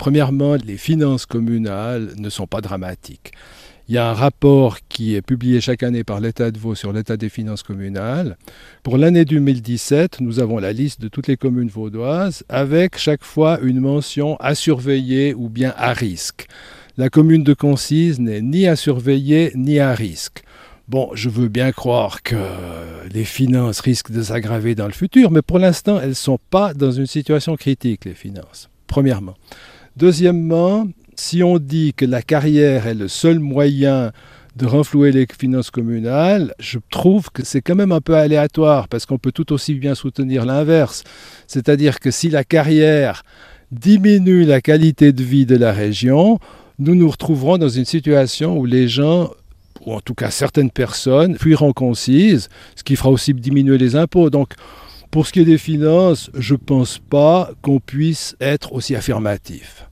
Premièrement, les finances communales ne sont pas dramatiques. Il y a un rapport qui est publié chaque année par l'État de Vaud sur l'état des finances communales. Pour l'année 2017, nous avons la liste de toutes les communes vaudoises avec chaque fois une mention à surveiller ou bien à risque. La commune de Concise n'est ni à surveiller ni à risque. Bon, je veux bien croire que les finances risquent de s'aggraver dans le futur, mais pour l'instant, elles ne sont pas dans une situation critique, les finances, premièrement. Deuxièmement, si on dit que la carrière est le seul moyen de renflouer les finances communales, je trouve que c'est quand même un peu aléatoire parce qu'on peut tout aussi bien soutenir l'inverse. C'est-à-dire que si la carrière diminue la qualité de vie de la région, nous nous retrouverons dans une situation où les gens, ou en tout cas certaines personnes, fuiront Concise, ce qui fera aussi diminuer les impôts. Donc, pour ce qui est des finances, je ne pense pas qu'on puisse être aussi affirmatif.